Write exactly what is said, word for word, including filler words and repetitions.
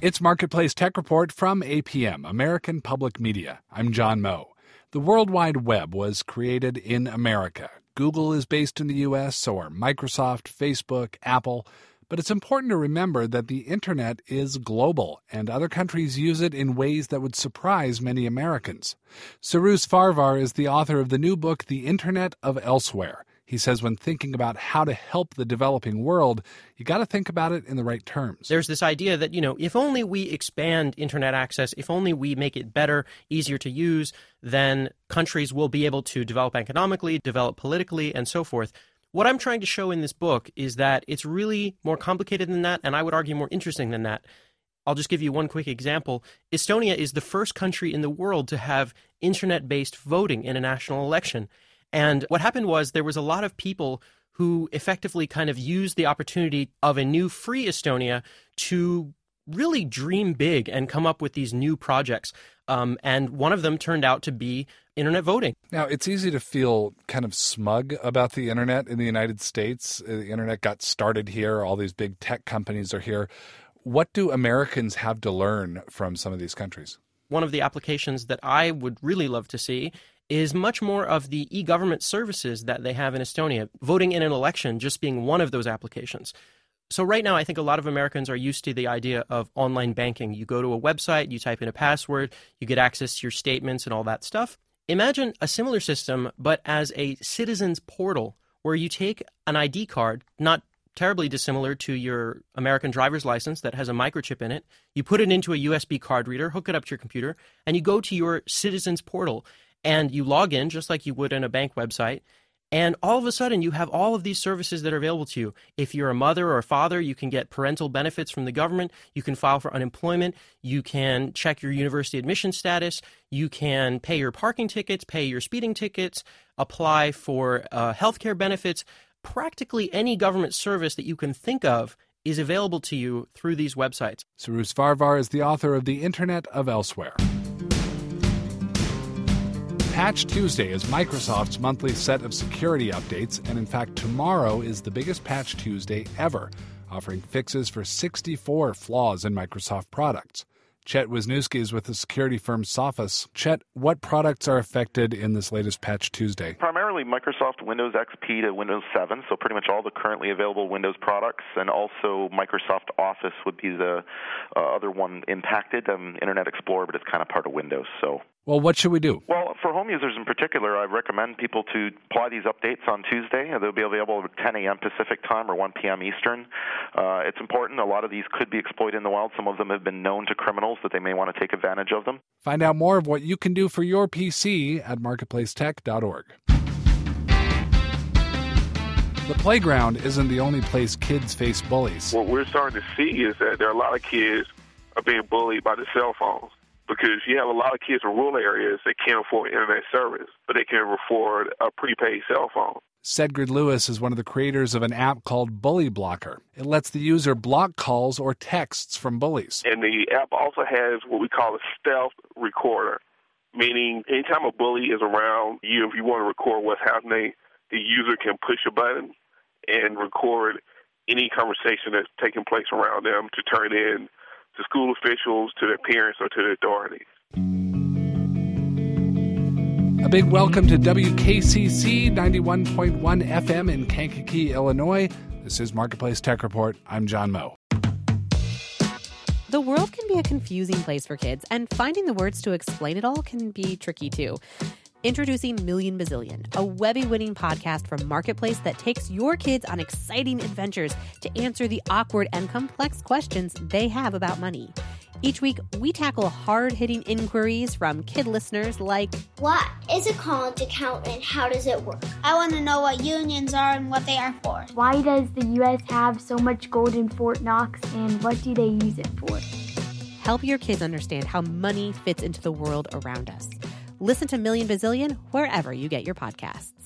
It's Marketplace Tech Report from A P M, American Public Media. I'm John Moe. The World Wide Web was created in America. Google is based in the U S, so are Microsoft, Facebook, Apple. But it's important to remember that the Internet is global, and other countries use it in ways that would surprise many Americans. Cyrus Farvar is the author of the new book, The Internet of Elsewhere. He says when thinking about how to help the developing world, you got to think about it in the right terms. There's this idea that, you know, if only we expand internet access, if only we make it better, easier to use, then countries will be able to develop economically, develop politically, and so forth. What I'm trying to show in this book is that it's really more complicated than that, and I would argue more interesting than that. I'll just give you one quick example. Estonia is the first country in the world to have internet-based voting in a national election. And what happened was there was a lot of people who effectively kind of used the opportunity of a new free Estonia to really dream big and come up with these new projects. Um, and one of them turned out to be internet voting. Now, it's easy to feel kind of smug about the internet in the United States. The internet got started here. All these big tech companies are here. What do Americans have to learn from some of these countries? One of the applications that I would really love to see is much more of the e-government services that they have in Estonia, voting in an election just being one of those applications. So right now, I think a lot of Americans are used to the idea of online banking. You go to a website, you type in a password, you get access to your statements and all that stuff. Imagine a similar system, but as a citizen's portal where you take an I D card, not terribly dissimilar to your American driver's license that has a microchip in it. You put it into a U S B card reader, hook it up to your computer, and you go to your citizen's portal. And you log in just like you would in a bank website, and all of a sudden you have all of these services that are available to you. If you're a mother or a father, you can get parental benefits from the government. You can file for unemployment. You can check your university admission status. You can pay your parking tickets, pay your speeding tickets, apply for uh, healthcare benefits. Practically any government service that you can think of is available to you through these websites. Cyrus Farvar is the author of The Internet of Elsewhere. Patch Tuesday is Microsoft's monthly set of security updates, and in fact, tomorrow is the biggest Patch Tuesday ever, offering fixes for sixty-four flaws in Microsoft products. Chet Wisniewski is with the security firm Sophos. Chet, what products are affected in this latest Patch Tuesday? Primarily Microsoft Windows X P to Windows seven, so pretty much all the currently available Windows products, and also Microsoft Office would be the uh, other one impacted. Um, Internet Explorer, but it's kind of part of Windows, so... Well, what should we do? Well, for home users in particular, I recommend people to apply these updates on Tuesday. They'll be available at ten a.m. Pacific time or one p.m. Eastern. Uh, it's important. A lot of these could be exploited in the wild. Some of them have been known to criminals that they may want to take advantage of them. Find out more of what you can do for your P C at marketplace tech dot org. The playground isn't the only place kids face bullies. What we're starting to see is that there are a lot of kids are being bullied by the cell phones. Because you have a lot of kids in rural areas that can't afford internet service, but they can afford a prepaid cell phone. Sedgrid Lewis is one of the creators of an app called Bully Blocker. It lets the user block calls or texts from bullies. And the app also has what we call a stealth recorder, meaning anytime a bully is around you, if you want to record what's happening, the user can push a button and record any conversation that's taking place around them to turn in to school officials, to their parents, or to the authorities. A big welcome to W K C C ninety-one point one F M in Kankakee, Illinois. This is Marketplace Tech Report. I'm John Moe. The world can be a confusing place for kids, and finding the words to explain it all can be tricky too. Introducing Million Bazillion, a Webby-winning podcast from Marketplace that takes your kids on exciting adventures to answer the awkward and complex questions they have about money. Each week, we tackle hard-hitting inquiries from kid listeners like, what is a college account and how does it work? I want to know what unions are and what they are for. Why does the U S have so much gold in Fort Knox, and what do they use it for? Help your kids understand how money fits into the world around us. Listen to Million Bazillion wherever you get your podcasts.